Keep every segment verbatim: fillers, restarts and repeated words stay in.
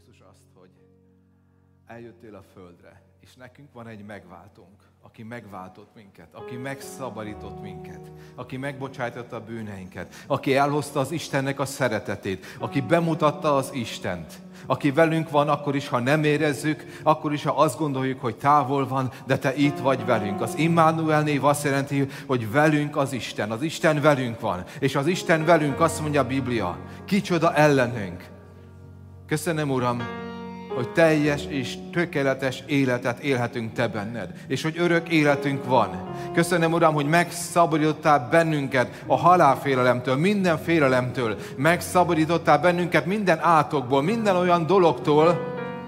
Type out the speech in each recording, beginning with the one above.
Krisztus azt, hogy eljöttél a földre, és nekünk van egy megváltónk, aki megváltott minket, aki megszabadított minket, aki megbocsájtotta a bűneinket, aki elhozta az Istennek a szeretetét, aki bemutatta az Istent, aki velünk van akkor is, ha nem érezzük, akkor is, ha azt gondoljuk, hogy távol van, de te itt vagy velünk. Az Immanuel név azt jelenti, hogy velünk az Isten, az Isten velünk van, és az Isten velünk, azt mondja a Biblia, kicsoda ellenünk. Köszönöm, Uram, hogy teljes és tökéletes életet élhetünk te benned, és hogy örök életünk van. Köszönöm, Uram, hogy megszabadítottál bennünket a halálfélelemtől, minden félelemtől, megszabadítottál bennünket minden átokból, minden olyan dologtól,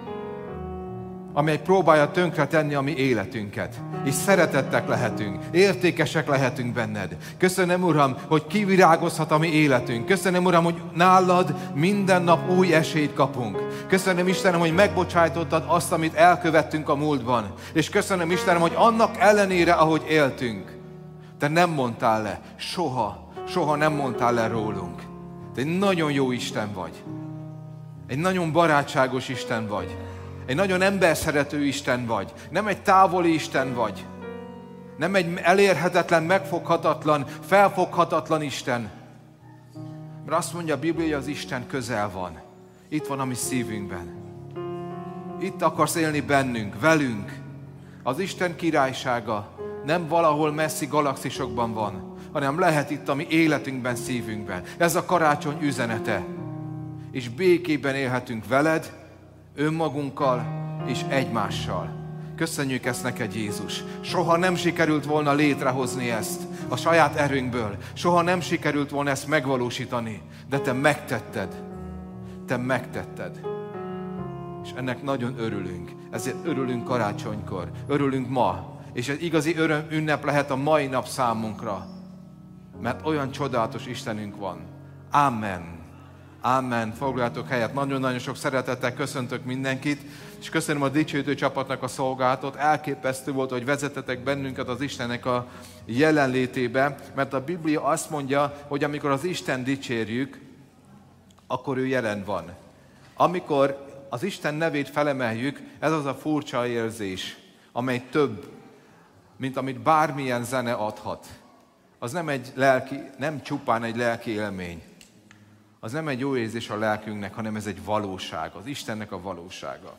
amely próbálja tönkretenni a mi életünket. És szeretettek lehetünk, értékesek lehetünk benned. Köszönöm, Uram, hogy kivirágozhat a mi életünk. Köszönöm, Uram, hogy nálad minden nap új esélyt kapunk. Köszönöm, Istenem, hogy megbocsájtottad azt, amit elkövettünk a múltban. És köszönöm, Istenem, hogy annak ellenére, ahogy éltünk, te nem mondtál le, soha, soha nem mondtál le rólunk. Te egy nagyon jó Isten vagy. Egy nagyon barátságos Isten vagy. Egy nagyon emberszerető Isten vagy. Nem egy távoli Isten vagy. Nem egy elérhetetlen, megfoghatatlan, felfoghatatlan Isten. Mert azt mondja a Biblia, hogy az Isten közel van. Itt van a mi szívünkben. Itt akarsz élni bennünk, velünk. Az Isten királysága nem valahol messzi galaxisokban van, hanem lehet itt a mi életünkben, szívünkben. Ez a karácsony üzenete. És békében élhetünk veled, önmagunkkal és egymással. Köszönjük ezt neked, Jézus. Soha nem sikerült volna létrehozni ezt a saját erőnkből. Soha nem sikerült volna ezt megvalósítani. De te megtetted. Te megtetted. És ennek nagyon örülünk. Ezért örülünk karácsonykor. Örülünk ma. És egy igazi öröm ünnep lehet a mai nap számunkra. Mert olyan csodálatos Istenünk van. Amen. Amen. Foglaljátok helyet. Nagyon-nagyon sok szeretettel köszöntök mindenkit, és köszönöm a dicsőítő csapatnak a szolgálatot. Elképesztő volt, hogy vezetetek bennünket az Istennek a jelenlétébe, mert a Biblia azt mondja, hogy amikor az Isten dicsérjük, akkor ő jelen van. Amikor az Isten nevét felemeljük, ez az a furcsa érzés, amely több, mint amit bármilyen zene adhat. Az nem egy lelki, nem csupán egy lelki élmény. Az nem egy jó érzés a lelkünknek, hanem ez egy valóság, az Istennek a valósága.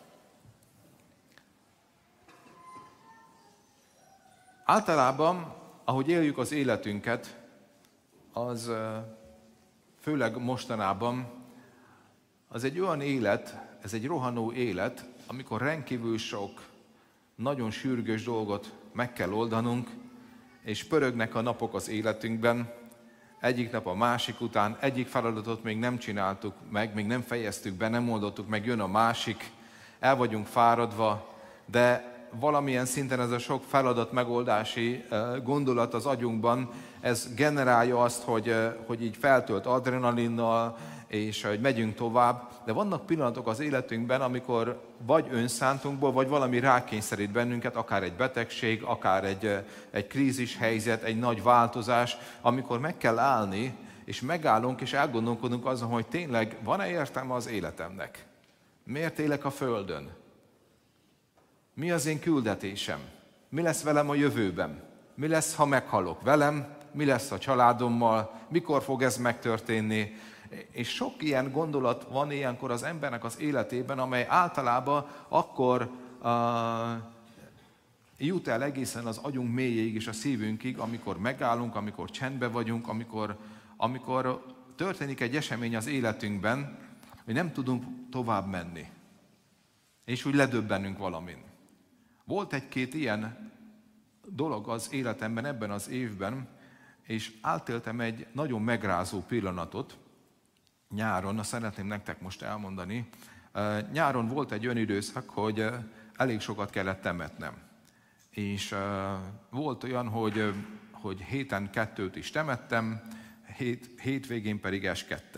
Általában, ahogy éljük az életünket, az főleg mostanában, az egy olyan élet, ez egy rohanó élet, amikor rendkívül sok, nagyon sürgős dolgot meg kell oldanunk, és pörögnek a napok az életünkben, egyik nap a másik után, egyik feladatot még nem csináltuk meg, még nem fejeztük be, nem oldottuk meg, jön a másik, el vagyunk fáradva, de valamilyen szinten ez a sok feladat megoldási gondolat az agyunkban, ez generálja azt, hogy, hogy így feltölt adrenalinnal, és hogy megyünk tovább, de vannak pillanatok az életünkben, amikor vagy önszántunkból, vagy valami rákényszerít bennünket, akár egy betegség, akár egy, egy krízis helyzet, egy nagy változás, amikor meg kell állni, és megállunk, és elgondolkodunk azon, hogy tényleg van-e értelme az életemnek? Miért élek a Földön? Mi az én küldetésem? Mi lesz velem a jövőben? Mi lesz, ha meghalok velem? Mi lesz a családommal? Mikor fog ez megtörténni? És sok ilyen gondolat van ilyenkor az embernek az életében, amely általában akkor uh, jut el egészen az agyunk mélyéig és a szívünkig, amikor megállunk, amikor csendben vagyunk, amikor, amikor történik egy esemény az életünkben, hogy nem tudunk tovább menni. És úgy ledöbbenünk valamin. Volt egy-két ilyen dolog az életemben ebben az évben, és átéltem egy nagyon megrázó pillanatot, nyáron, azt szeretném nektek most elmondani. Nyáron volt egy olyan időszak, hogy elég sokat kellett temetnem. És volt olyan, hogy, hogy héten kettőt is temettem, hét, hétvégén pedig eskedtem.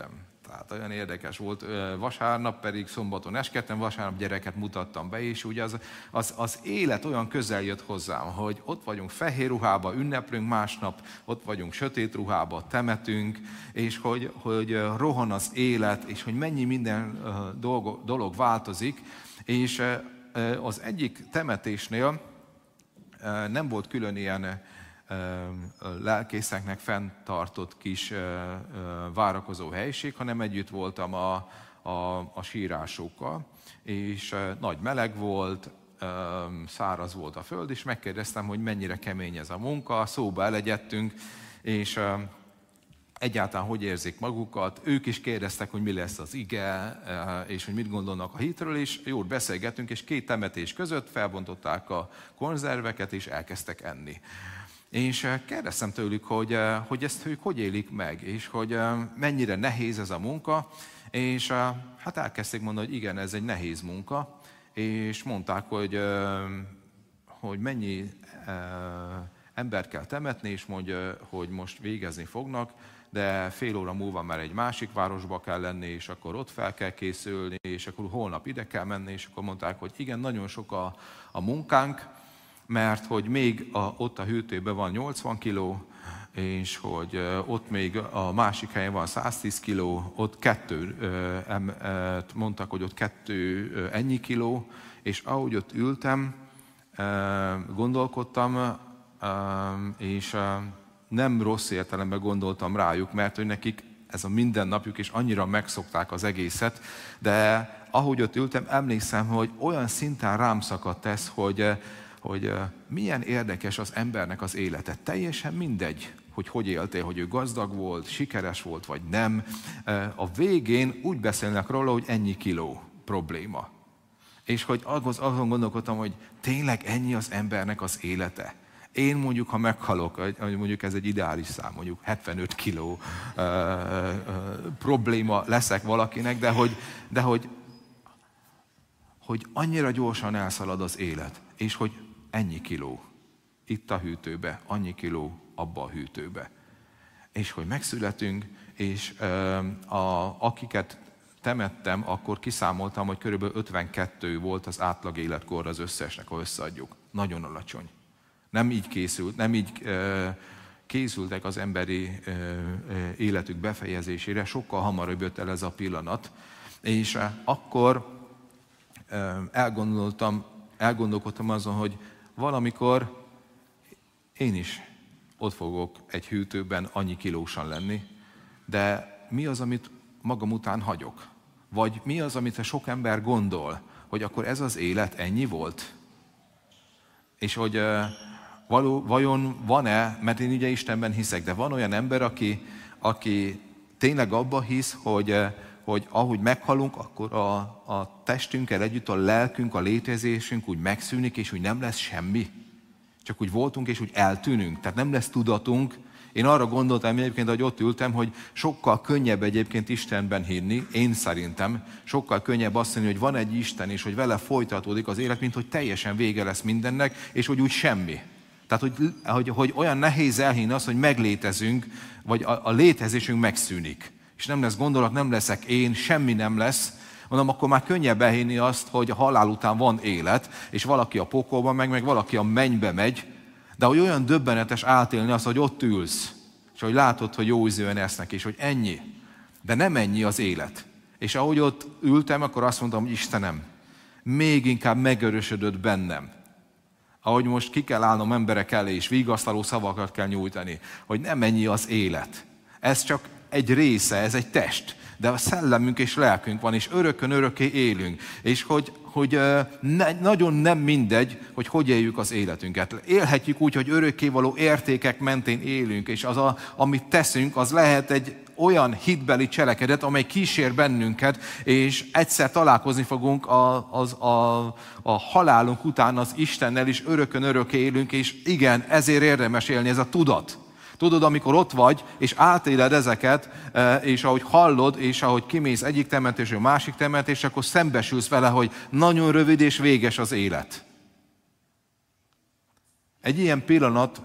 Tehát olyan érdekes volt. Vasárnap pedig szombaton eskedtem, vasárnap gyereket mutattam be, és ugye az, az, az élet olyan közel jött hozzám, hogy ott vagyunk fehér ruhába, ünneplünk másnap, ott vagyunk sötét ruhába, temetünk, és hogy, hogy rohan az élet, és hogy mennyi minden dolog, dolog változik, és az egyik temetésnél nem volt külön ilyen lelkészeknek fenntartott kis várakozó helység, hanem együtt voltam a, a, a sírásokkal, és nagy meleg volt, száraz volt a föld, és megkérdeztem, hogy mennyire kemény ez a munka, szóba elegyedtünk, és egyáltalán hogy érzik magukat. Ők is kérdeztek, hogy mi lesz az ige, és hogy mit gondolnak a hitről, és jól beszélgettünk, és két temetés között felbontották a konzerveket, és elkezdtek enni. És kérdeztem tőlük, hogy, hogy ezt ők hogy élik meg, és hogy mennyire nehéz ez a munka, és hát elkezdték mondani, hogy igen, ez egy nehéz munka, és mondták, hogy, hogy mennyi embert kell temetni, és mondja, hogy most végezni fognak, de fél óra múlva már egy másik városba kell lenni, és akkor ott fel kell készülni, és akkor holnap ide kell menni, és akkor mondták, hogy igen, nagyon sok a, a munkánk, mert hogy még a, ott a hűtőben van nyolcvan kiló, és hogy ott még a másik helyen van száztíz kiló, ott kettő, mondtak, hogy ott kettő ennyi kiló, és ahogy ott ültem, gondolkodtam, és nem rossz értelemben gondoltam rájuk, mert hogy nekik ez a mindennapjuk, és annyira megszokták az egészet, de ahogy ott ültem, emlékszem, hogy olyan szinten rám szakadt ez, hogy, hogy milyen érdekes az embernek az élete. Teljesen mindegy, hogy hogy éltél, hogy ő gazdag volt, sikeres volt, vagy nem. A végén úgy beszélnek róla, hogy ennyi kiló probléma. És hogy azon gondolkodtam, hogy tényleg ennyi az embernek az élete. Én mondjuk, ha meghalok, mondjuk ez egy ideális szám, mondjuk hetvenöt kiló uh, uh, probléma leszek valakinek, de hogy, de hogy, hogy annyira gyorsan elszalad az élet, és hogy ennyi kiló itt a hűtőbe, annyi kiló abba a hűtőbe. És hogy megszületünk, és uh, a, akiket temettem, akkor kiszámoltam, hogy körülbelül ötvenkettő volt az átlag életkor az összesnek, ha összeadjuk. Nagyon alacsony. Nem így készült, nem így uh, készültek az emberi uh, uh, életük befejezésére, sokkal hamarabb jött el ez a pillanat. És uh, akkor uh, elgondoltam, elgondolkodtam azon, hogy valamikor én is ott fogok egy hűtőben annyi kilósan lenni, de mi az, amit magam után hagyok? Vagy mi az, amit a sok ember gondol, hogy akkor ez az élet ennyi volt? És hogy uh, való, vajon van-e, mert én ugye Istenben hiszek, de van olyan ember, aki, aki tényleg abba hisz, hogy, uh, hogy ahogy meghalunk, akkor a, a testünkkel együtt a lelkünk, a létezésünk úgy megszűnik, és úgy nem lesz semmi. Csak úgy voltunk, és úgy eltűnünk. Tehát nem lesz tudatunk. Én arra gondoltam egyébként, hogy ott ültem, hogy sokkal könnyebb egyébként Istenben hinni, én szerintem, sokkal könnyebb azt mondani, hogy van egy Isten, és hogy vele folytatódik az élet, mint hogy teljesen vége lesz mindennek, és hogy úgy semmi. Tehát, hogy, hogy, hogy olyan nehéz elhinni azt, hogy meglétezünk, vagy a, a létezésünk megszűnik. És nem lesz gondolat, nem leszek én, semmi nem lesz. Mondom, akkor már könnyebb elhinni azt, hogy a halál után van élet, és valaki a pokolban megy, meg valaki a mennybe megy, de hogy olyan döbbenetes átélni azt, hogy ott ülsz, és hogy látod, hogy jó ízűen esznek, és hogy ennyi. De nem ennyi az élet. És ahogy ott ültem, akkor azt mondtam, hogy Istenem, még inkább megerősödött bennem. Ahogy most ki kell állnom emberek elé, és vigasztaló szavakat kell nyújtani, hogy nem ennyi az élet. Ez csak egy része, ez egy test. De a szellemünk és lelkünk van, és örökön örökké élünk. És hogy, hogy ne, nagyon nem mindegy, hogy hogy éljük az életünket. Élhetjük úgy, hogy örökkévaló értékek mentén élünk, és az, a, amit teszünk, az lehet egy olyan hitbeli cselekedet, amely kísér bennünket, és egyszer találkozni fogunk a, az, a, a halálunk után az Istennel, és örökön örökké élünk, és igen, ezért érdemes élni, ez a tudat. Tudod, amikor ott vagy, és átéled ezeket, és ahogy hallod, és ahogy kimész egyik temetésről, másik temetés, akkor szembesülsz vele, hogy nagyon rövid és véges az élet. Egy ilyen pillanat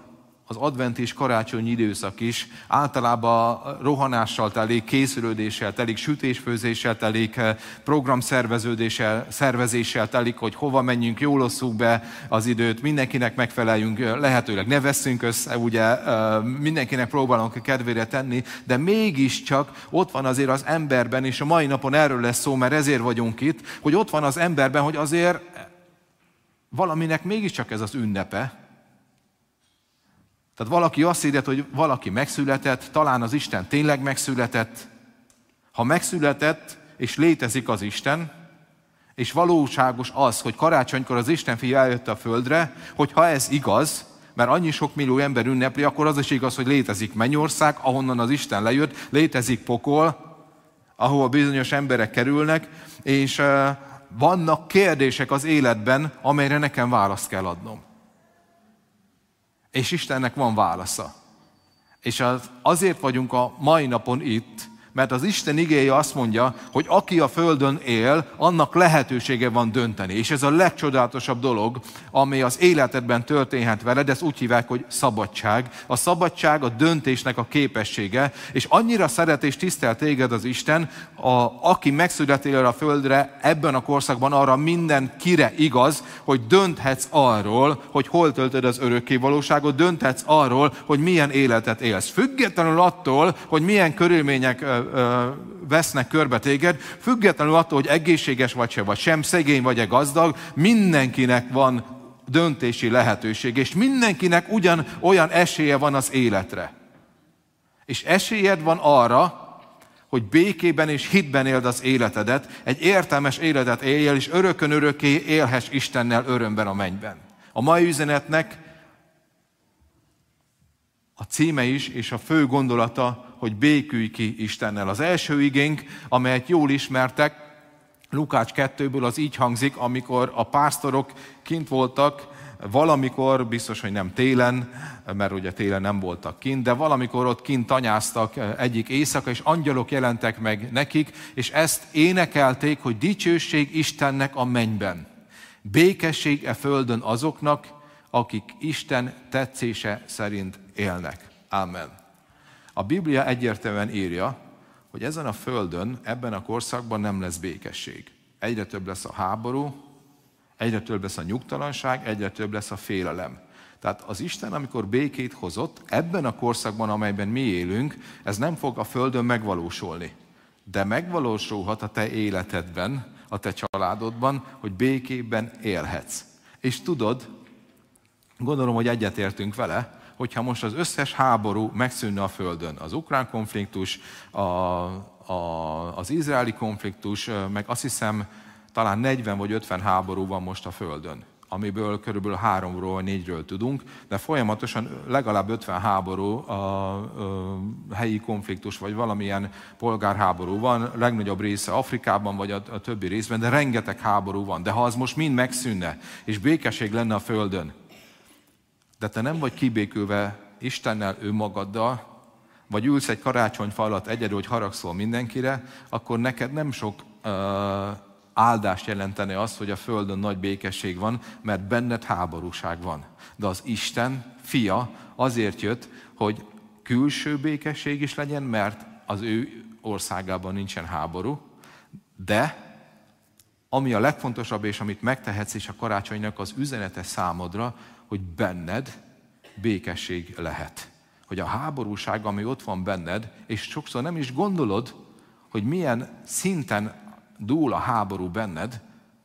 az advent és karácsonyi időszak is általában rohanással telik, készülődéssel telik, sütésfőzéssel telik, programszerveződéssel, szervezéssel telik, hogy hova menjünk, jól osszuk be az időt, mindenkinek megfeleljünk, lehetőleg ne vesszünk össze, ugye mindenkinek próbálunk kedvére tenni, de mégiscsak ott van azért az emberben, és a mai napon erről lesz szó, mert ezért vagyunk itt, hogy ott van az emberben, hogy azért valaminek mégiscsak ez az ünnepe. Tehát valaki azt írja, hogy valaki megszületett, talán az Isten tényleg megszületett. Ha megszületett, és létezik az Isten, és valóságos az, hogy karácsonykor az Isten fia eljött a földre, hogyha ez igaz, mert annyi sok millió ember ünnepli, akkor az is igaz, hogy létezik mennyország, ahonnan az Isten lejött, létezik pokol, ahol bizonyos emberek kerülnek, és uh, vannak kérdések az életben, amelyre nekem választ kell adnom. És Istennek van válasza. És az, azért vagyunk a mai napon itt, mert az Isten igéje azt mondja, hogy aki a földön él, annak lehetősége van dönteni. És ez a legcsodálatosabb dolog, ami az életedben történhet veled, ezt úgy hívják, hogy szabadság. A szabadság a döntésnek a képessége, és annyira szeret és tisztel téged az Isten, a, aki megszületél a földre, ebben a korszakban arra mindenkire igaz, hogy dönthetsz arról, hogy hol töltöd az örökkévalóságot, dönthetsz arról, hogy milyen életet élsz. Függetlenül attól, hogy milyen körülmények vesznek körbe téged, függetlenül attól, hogy egészséges vagy se, vagy sem, szegény vagy-e gazdag, mindenkinek van döntési lehetőség, és mindenkinek ugyan olyan esélye van az életre. És esélyed van arra, hogy békében és hitben éld az életedet, egy értelmes életet éljél, és örökön örökké élhess Istennel örömben a mennyben. A mai üzenetnek a címe is, és a fő gondolata, hogy békülj ki Istennel. Az első igénk, amelyet jól ismertek, Lukács kettőből az így hangzik, amikor a pásztorok kint voltak, valamikor, biztos, hogy nem télen, mert ugye télen nem voltak kint, de valamikor ott kint tanyáztak egyik éjszaka, és angyalok jelentek meg nekik, és ezt énekelték, hogy dicsőség Istennek a mennyben. Békesség e földön azoknak, akik Isten tetszése szerint élnek. Amen. A Biblia egyértelműen írja, hogy ezen a földön, ebben a korszakban nem lesz békesség. Egyre több lesz a háború, egyre több lesz a nyugtalanság, egyre több lesz a félelem. Tehát az Isten, amikor békét hozott, ebben a korszakban, amelyben mi élünk, ez nem fog a földön megvalósulni. De megvalósulhat a te életedben, a te családodban, hogy békében élhetsz. És tudod, gondolom, hogy egyetértünk vele, hogyha most az összes háború megszűnne a földön, az ukrán konfliktus, a, a, az izraeli konfliktus, meg azt hiszem talán negyven vagy ötven háború van most a földön, amiből körülbelül háromról vagy négyről tudunk, de folyamatosan legalább ötven háború, a, a helyi konfliktus vagy valamilyen polgárháború van, legnagyobb része Afrikában vagy a, a többi részben, de rengeteg háború van. De ha az most mind megszűnne, és békesség lenne a földön, de te nem vagy kibékülve Istennel, önmagaddal, vagy ülsz egy karácsonyfa alatt egyedül, hogy haragszol mindenkire, akkor neked nem sok uh, áldást jelentene az, hogy a földön nagy békesség van, mert benned háborúság van. De az Isten fia azért jött, hogy külső békesség is legyen, mert az ő országában nincsen háború, de ami a legfontosabb, és amit megtehetsz is a karácsonynak az üzenete számodra, hogy benned békesség lehet. Hogy a háborúság, ami ott van benned, és sokszor nem is gondolod, hogy milyen szinten dúl a háború benned,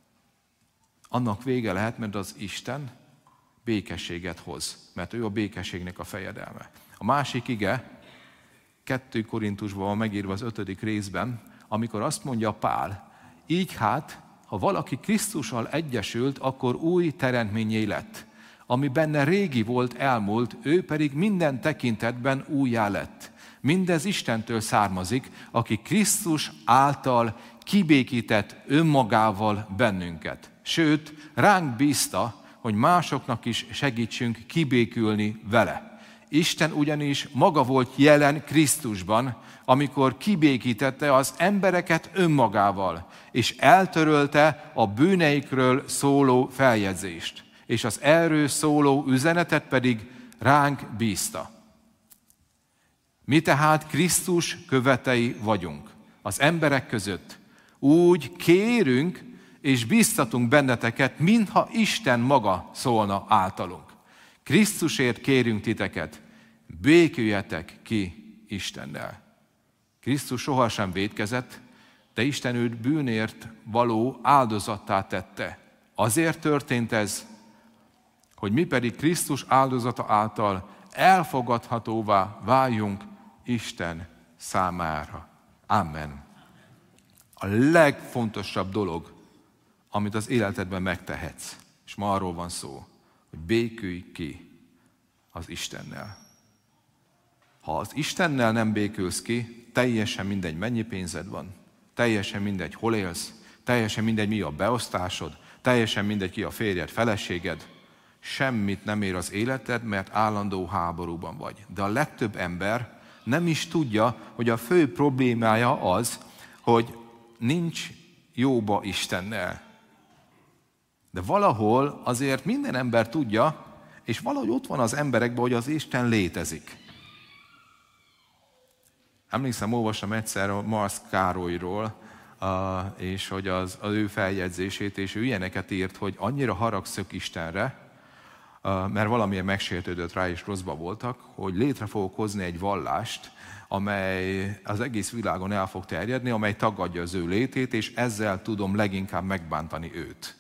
annak vége lehet, mert az Isten békességet hoz. Mert ő a békességnek a fejedelme. A másik ige, kettő Korintusban van megírva az ötödik részben, amikor azt mondja Pál, így hát, ha valaki Krisztussal egyesült, akkor új teremtménnyé lett. Ami benne régi volt, elmúlt, ő pedig minden tekintetben újjá lett. Mindez Istentől származik, aki Krisztus által kibékített önmagával bennünket. Sőt, ránk bízta, hogy másoknak is segítsünk kibékülni vele. Isten ugyanis maga volt jelen Krisztusban, amikor kibékítette az embereket önmagával, és eltörölte a bűneikről szóló feljegyzést. És az erről szóló üzenetet pedig ránk bízta. Mi tehát Krisztus követei vagyunk az emberek között. Úgy kérünk és bíztatunk benneteket, mintha Isten maga szólna általunk. Krisztusért kérünk titeket, béküljetek ki Istennel. Krisztus sohasem vétkezett, de Isten őt bűnért való áldozattá tette. Azért történt ez, hogy mi pedig Krisztus áldozata által elfogadhatóvá váljunk Isten számára. Amen. A legfontosabb dolog, amit az életedben megtehetsz, és ma arról van szó, hogy békülj ki az Istennel. Ha az Istennel nem békülsz ki, teljesen mindegy, mennyi pénzed van, teljesen mindegy, hol élsz, teljesen mindegy, mi a beosztásod, teljesen mindegy, ki a férjed, feleséged, semmit nem ér az életed, mert állandó háborúban vagy. De a legtöbb ember nem is tudja, hogy a fő problémája az, hogy nincs jóba Istennel. De valahol azért minden ember tudja, és valahogy ott van az emberekben, hogy az Isten létezik. Emlékszem, olvastam egyszer a Marsz Károlyról, és hogy az, az ő feljegyzését, és ő ilyeneket írt, hogy annyira haragszok Istenre, mert valamilyen megsértődött rá, és rosszba voltak, hogy létre fogok hozni egy vallást, amely az egész világon el fog terjedni, amely tagadja az ő létét, és ezzel tudom leginkább megbántani őt.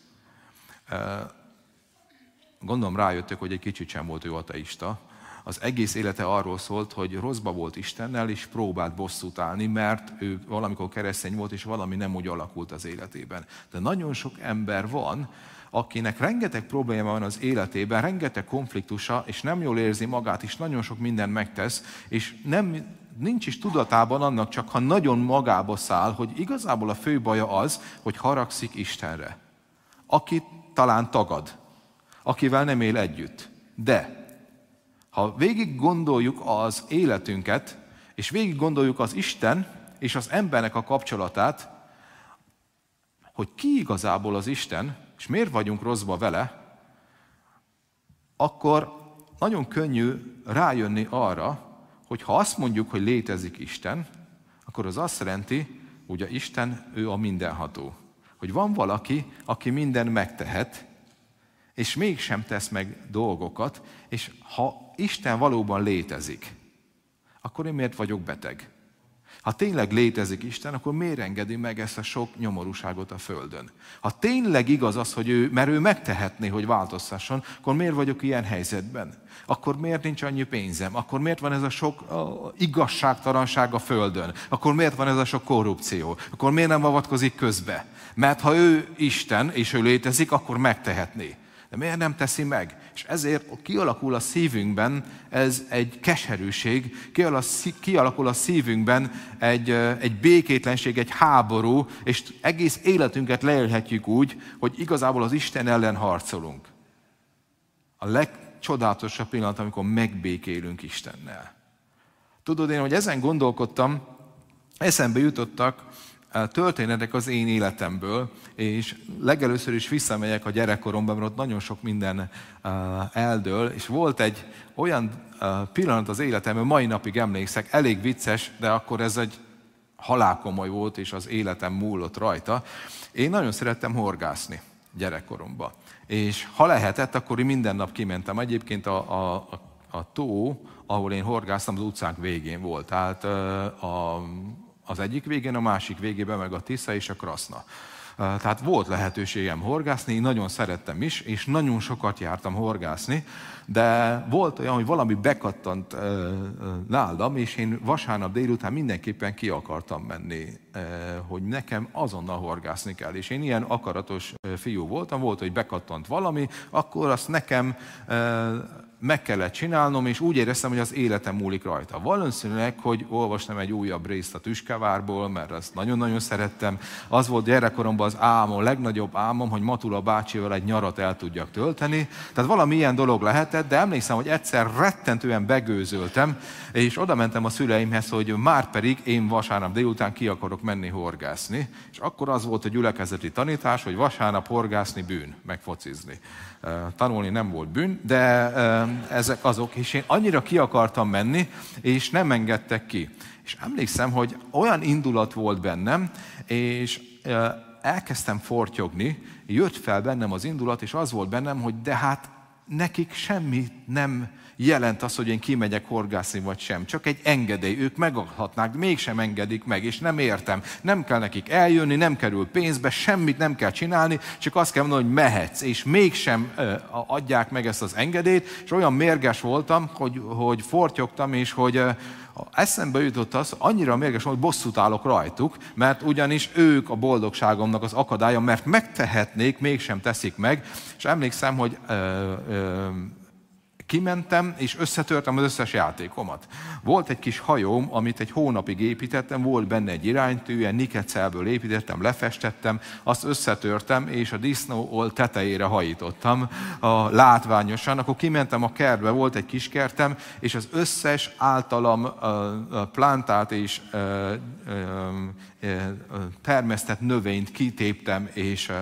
Gondolom rájöttök, hogy egy kicsit sem volt ő ateista. Az egész élete arról szólt, hogy rosszba volt Istennel, és próbált bosszút állni, mert ő valamikor keresztény volt, és valami nem úgy alakult az életében. De nagyon sok ember van, akinek rengeteg probléma van az életében, rengeteg konfliktusa, és nem jól érzi magát, és nagyon sok mindent megtesz, és nem, nincs is tudatában annak, csak ha nagyon magába száll, hogy igazából a fő baja az, hogy haragszik Istenre. Akit talán tagad, akivel nem él együtt. De ha végig gondoljuk az életünket, és végig gondoljuk az Isten és az embernek a kapcsolatát, hogy ki igazából az Isten, és miért vagyunk rosszba vele, akkor nagyon könnyű rájönni arra, hogy ha azt mondjuk, hogy létezik Isten, akkor az azt jelenti, hogy a Isten, ő a mindenható. Hogy van valaki, aki minden megtehet, és mégsem tesz meg dolgokat, és ha Isten valóban létezik, akkor én miért vagyok beteg? Ha tényleg létezik Isten, akkor miért engedi meg ezt a sok nyomorúságot a Földön? Ha tényleg igaz az, hogy ő, mert ő megtehetné, hogy változtasson, akkor miért vagyok ilyen helyzetben? Akkor miért nincs annyi pénzem? Akkor miért van ez a sok uh, igazságtalanság a Földön? Akkor miért van ez a sok korrupció? Akkor miért nem avatkozik közbe? Mert ha ő Isten, és ő létezik, akkor megtehetné. De miért nem teszi meg? És ezért kialakul a szívünkben ez egy keserűség, kialakul a szívünkben egy, egy békétlenség, egy háború, és egész életünket leélhetjük úgy, hogy igazából az Isten ellen harcolunk. A legcsodálatosabb pillanat, amikor megbékélünk Istennel. Tudod, én, hogy ezen gondolkodtam, eszembe jutottak történetek az én életemből, és legelőször is visszamegyek a gyerekkoromban, mert ott nagyon sok minden eldől, és volt egy olyan pillanat az életemben, mai napig emlékszek, elég vicces, de akkor ez egy halálkomoly volt, és az életem múlott rajta. Én nagyon szerettem horgászni gyerekkoromban. És ha lehetett, akkor én minden nap kimentem. Egyébként a, a, a tó, ahol én horgáztam, az utcánk végén volt. Tehát a az egyik végén, a másik végében meg a Tisza és a Kraszna. Tehát volt lehetőségem horgászni, én nagyon szerettem is, és nagyon sokat jártam horgászni, de volt olyan, hogy valami bekattant nálam, és én vasárnap délután mindenképpen ki akartam menni, hogy nekem azonnal horgászni kell. És én ilyen akaratos fiú voltam, volt, hogy bekattant valami, akkor azt nekem meg kellett csinálnom, és úgy éreztem, hogy az életem múlik rajta. Valószínűleg, hogy olvastam egy újabb részt a Tüskevárból, mert azt nagyon-nagyon szerettem. Az volt gyerekkoromban az álmom, a legnagyobb álmom, hogy Matula bácsival egy nyarat el tudjak tölteni. Tehát valami ilyen dolog lehetett, de emlékszem, hogy egyszer rettentően begőzöltem, és oda mentem a szüleimhez, hogy már pedig én vasárnap délután ki akarok menni horgászni. És akkor az volt a gyülekezeti tanítás, hogy vasárnap horgászni bűn, meg focizni. Tanulni nem volt bűn, de igen, ezek azok, és én annyira ki akartam menni, és nem engedtek ki. És emlékszem, hogy olyan indulat volt bennem, és elkezdtem fortyogni, jött fel bennem az indulat, és az volt bennem, hogy de hát nekik semmi nem jelent az, hogy én kimegyek horgászni vagy sem. Csak egy engedély, ők megadhatnák, mégsem engedik meg, és nem értem. Nem kell nekik eljönni, nem kerül pénzbe, semmit nem kell csinálni, csak azt kell mondani, hogy mehetsz, és mégsem adják meg ezt az engedélyt, és olyan mérges voltam, hogy, hogy fortyogtam, és hogy eszembe jutott az, annyira mérges volt, hogy bosszút állok rajtuk, mert ugyanis ők a boldogságomnak az akadálya, mert megtehetnék, mégsem teszik meg, és emlékszem, hogy ö, ö, kimentem, és összetörtem az összes játékomat. Volt egy kis hajóm, amit egy hónapig építettem, volt benne egy iránytű, ilyen nikecelből építettem, lefestettem, azt összetörtem, és a disznóol tetejére hajítottam a látványosan. Akkor kimentem a kertbe, volt egy kis kertem, és az összes általam plantált és termesztett növényt kitéptem, és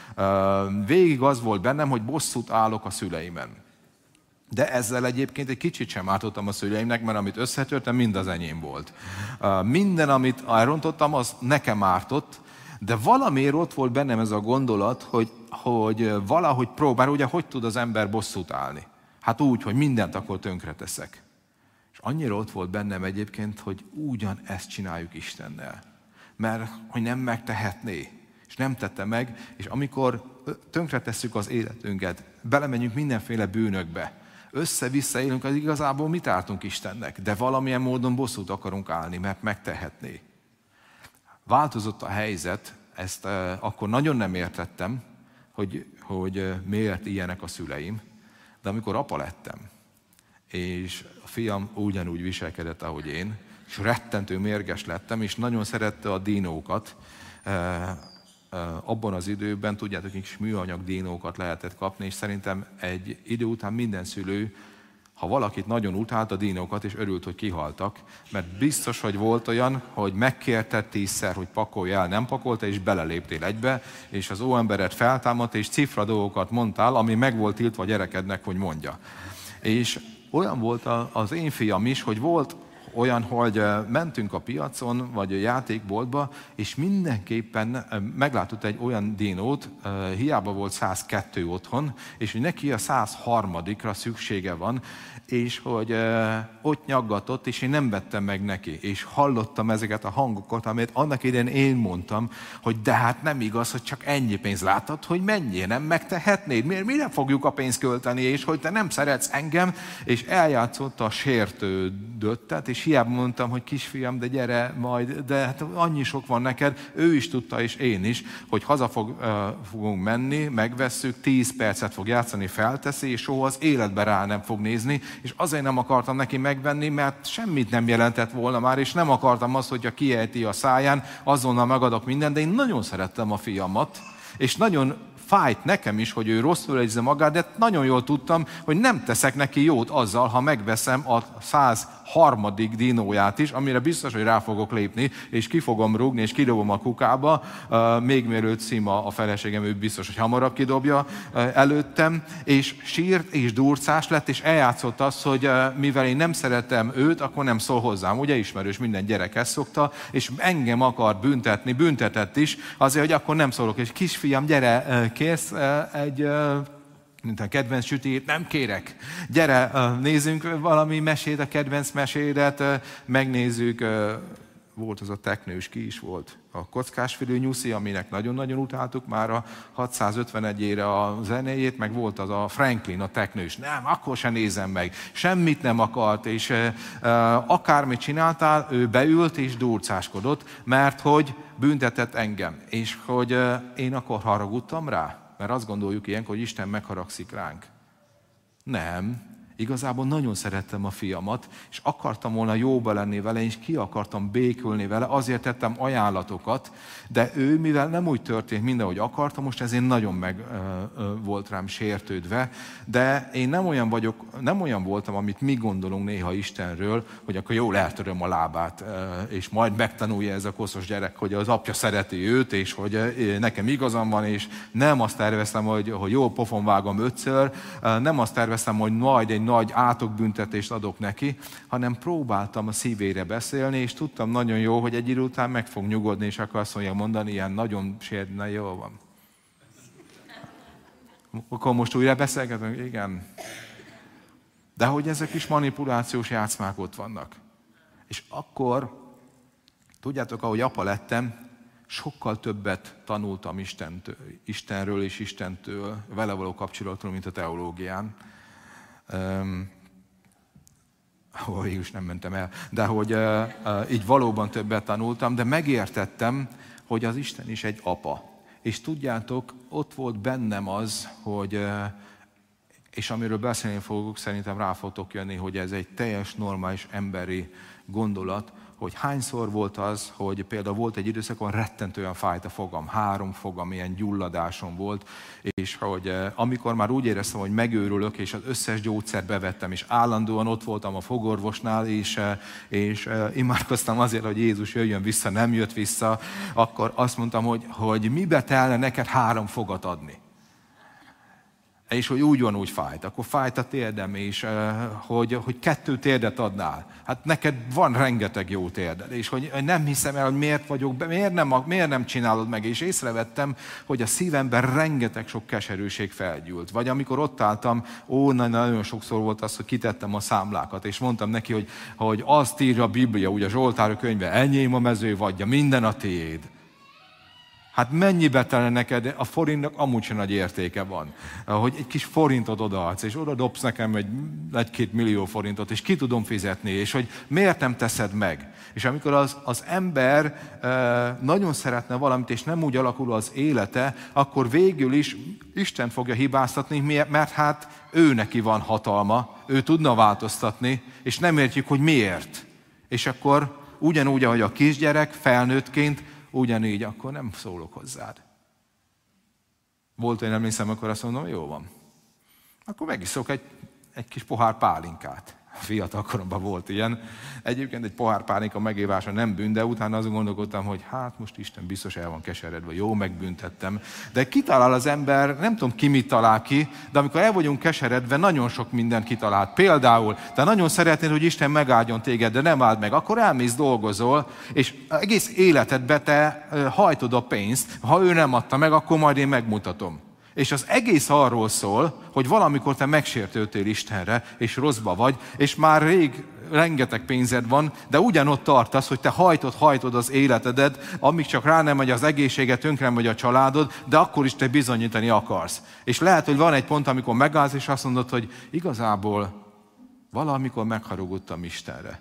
végig az volt bennem, hogy bosszút állok a szüleimen. De ezzel egyébként egy kicsit sem ártottam a szüleimnek, mert amit összetörtem, mind az enyém volt. Minden, amit elrontottam, az nekem ártott, de valamiért ott volt bennem ez a gondolat, hogy, hogy valahogy próbál, ugye, hogy tud az ember bosszút állni? Hát úgy, hogy mindent akkor tönkreteszek. És annyira ott volt bennem egyébként, hogy ugyanezt csináljuk Istennel. Mert hogy nem megtehetné, és nem tette meg, és amikor tönkretesszük az életünket, belemegyünk mindenféle bűnökbe, össze-vissza élünk, az igazából mit ártunk Istennek, de valamilyen módon bosszút akarunk állni, mert megtehetné. Változott a helyzet, ezt eh, akkor nagyon nem értettem, hogy, hogy eh, miért ilyenek a szüleim, de amikor apa lettem, és a fiam ugyanúgy viselkedett, ahogy én, és rettentő mérges lettem, és nagyon szerette a dinókat, eh, abban az időben, tudjátok, kis műanyag dinókat lehetett kapni, és szerintem egy idő után minden szülő, ha valakit nagyon utált a dinókat, és örült, hogy kihaltak, mert biztos, hogy volt olyan, hogy megkérte tízszer, hogy pakolj el, nem pakolta, és beleléptél egybe, és az óemberet feltámadt, és cifra dolgokat mondtál, ami meg volt tiltva a gyerekednek, hogy mondja. És olyan volt az én fiam is, hogy volt olyan, hogy mentünk a piacon, vagy a játékboltba, és mindenképpen meglátott egy olyan dinót, hiába volt száz kettő otthon, és hogy neki a száz harmadikra szüksége van, és hogy ott nyaggatott, és én nem vettem meg neki, és hallottam ezeket a hangokat, amit annak idején én mondtam, hogy de hát nem igaz, hogy csak ennyi pénz, látod, hogy mennyi, nem megtehetnéd, miért, mire fogjuk a pénzt költeni, és hogy te nem szeretsz engem, és eljátszotta a sértődöttet, és hiába mondtam, hogy kisfiam, de gyere majd, de hát annyi sok van neked, ő is tudta, és én is, hogy haza fog, uh, fogunk menni, megvesszük, tíz percet fog játszani, felteszi, és soha az életbe rá nem fog nézni, és azért nem akartam neki megvenni, mert semmit nem jelentett volna már, és nem akartam azt, hogyha kiejti a száján, azonnal megadok mindent, de én nagyon szerettem a fiamat, és nagyon fájt nekem is, hogy ő rosszul érzi magát, de nagyon jól tudtam, hogy nem teszek neki jót azzal, ha megveszem a száz harmadik dinóját is, amire biztos, hogy rá fogok lépni, és ki fogom rúgni, és kidobom a kukába, még mielőtt Szima, a feleségem, ő biztos, hogy hamarabb kidobja előttem, és sírt és durcás lett, és eljátszott az, hogy mivel én nem szeretem őt, akkor nem szól hozzám. Ugye ismerős, minden gyerek ezt szokta, és engem akar büntetni, büntetett is, azért, hogy akkor nem szólok, és kisfiam, gyere, kérsz egy... mint a kedvenc sütét, nem kérek. Gyere, nézzünk valami mesét, a kedvenc mesédet, megnézzük, volt az a teknős, ki is volt? A kockásfülű nyuszi, aminek nagyon-nagyon utáltuk már a hatszázötvenegyére a zenéjét, meg volt az a Franklin, a teknős. Nem, akkor se nézem meg. Semmit nem akart, és akármit csináltál, ő beült és durcáskodott, mert hogy büntetett engem. És hogy én akkor haragudtam rá. Mert azt gondoljuk ilyenkor, hogy Isten megharagszik ránk. Nem. Igazából nagyon szerettem a fiamat, és akartam volna jóba lenni vele, és ki akartam békülni vele, azért tettem ajánlatokat, de ő, mivel nem úgy történt minden, ahogy akartam, most ezért nagyon meg ö, ö, volt rám sértődve, de én nem olyan vagyok, nem olyan voltam, amit mi gondolunk néha Istenről, hogy akkor jól eltöröm a lábát, ö, és majd megtanulja ez a koszos gyerek, hogy az apja szereti őt, és hogy ö, nekem igazam van, és nem azt terveztem, hogy, hogy jó pofon vágom ötször, ö, nem azt terveztem, hogy majd egy nagy átokbüntetést adok neki, hanem próbáltam a szívére beszélni, és tudtam nagyon jó, hogy egy idő után meg fog nyugodni, és akkor azt mondja mondani, ilyen nagyon sértne, jól van. Akkor most újra beszélgetünk? Igen. De hogy ezek is manipulációs játszmák ott vannak. És akkor, tudjátok, ahogy apa lettem, sokkal többet tanultam Istentől, Istenről és Istentől, vele való kapcsolatról, mint a teológián. Um, ahol végül is nem mentem el. De hogy uh, uh, így valóban többet tanultam, de megértettem, hogy az Isten is egy apa. És tudjátok, ott volt bennem az, hogy, uh, és amiről beszélni fogok, szerintem rá fogtok jönni, hogy ez egy teljes, normális, emberi gondolat, hogy hányszor volt az, hogy például volt egy időszakon rettentően fájt a fogam, három fogam, ilyen gyulladásom volt, és hogy amikor már úgy éreztem, hogy megőrülök, és az összes gyógyszert bevettem, és állandóan ott voltam a fogorvosnál, és, és imádkoztam azért, hogy Jézus jöjjön vissza, nem jött vissza, akkor azt mondtam, hogy, hogy mibe telne neked három fogat adni. És hogy úgy van, úgy fájt. Akkor fájt a térdem, és hogy, hogy kettő térdet adnál. Hát neked van rengeteg jó térded, és hogy nem hiszem el, hogy miért vagyok be, miért nem, miért nem csinálod meg. És észrevettem, hogy a szívemben rengeteg sok keserűség felgyűlt. Vagy amikor ott álltam, ó, nagyon sokszor volt az, hogy kitettem a számlákat, és mondtam neki, hogy, hogy azt írja a Biblia, ugye a Zsoltárok könyve, enyém a mező vadja, minden a tiéd. Hát mennyibe telne neked, a forintnak amúgy sem nagy értéke van. Hogy egy kis forintot odaadsz, és oda dobsz nekem egy, egy-két millió forintot, és ki tudom fizetni, és hogy miért nem teszed meg. És amikor az, az ember e, nagyon szeretne valamit, és nem úgy alakul az élete, akkor végül is Isten fogja hibáztatni, mert hát ő neki van hatalma, ő tudna változtatni, és nem értjük, hogy miért. És akkor ugyanúgy, ahogy a kisgyerek felnőttként, ugyanígy, akkor nem szólok hozzád. Volt, én emlékszem, akkor azt mondom, jó van. Akkor megiszok egy, egy kis pohár pálinkát. Fiatal koromban volt ilyen. Egyébként egy pohár pálinka megívása nem bűn, de utána azon gondolkodtam, hogy hát most Isten biztos el van keseredve, jó, megbüntettem. De kitalál az ember, nem tudom ki mit talál ki, de amikor el vagyunk keseredve, nagyon sok mindent kitalált. Például, te nagyon szeretnéd, hogy Isten megáldjon téged, de nem áld meg, akkor elmész, dolgozol, és egész életedbe te hajtod a pénzt, ha ő nem adta meg, akkor majd én megmutatom. És az egész arról szól, hogy valamikor te megsértődtél Istenre, és rosszba vagy, és már rég rengeteg pénzed van, de ugyanott tartasz, hogy te hajtod, hajtod az életedet, amíg csak rá nem megy az egészséget, tönkre nem megy a családod, de akkor is te bizonyítani akarsz. És lehet, hogy van egy pont, amikor megállsz, és azt mondod, hogy igazából valamikor megharagudtam Istenre.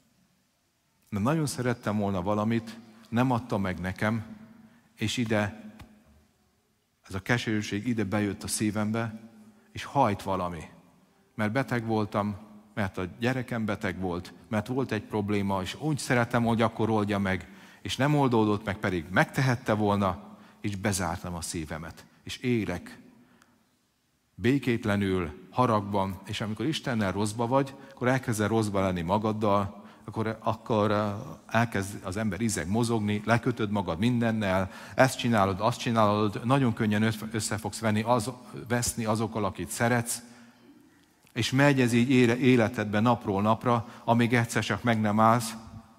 De nagyon szerettem volna valamit, nem adta meg nekem, és ide ez a keserűség ide bejött a szívembe, és hajt valami. Mert beteg voltam, mert a gyerekem beteg volt, mert volt egy probléma, és úgy szeretem, hogy akkor oldja meg, és nem oldódott meg, pedig megtehette volna, és bezártam a szívemet. És élek békétlenül, haragban, és amikor Istennel rosszba vagy, akkor elkezzel rosszba lenni magaddal, akkor, akkor elkezd az ember izeg mozogni, lekötöd magad mindennel, ezt csinálod, azt csinálod, nagyon könnyen össze fogsz venni, az, veszni azokkal, akit szeretsz, és megy ez így életedben napról napra, amíg egyszer csak meg nem állsz,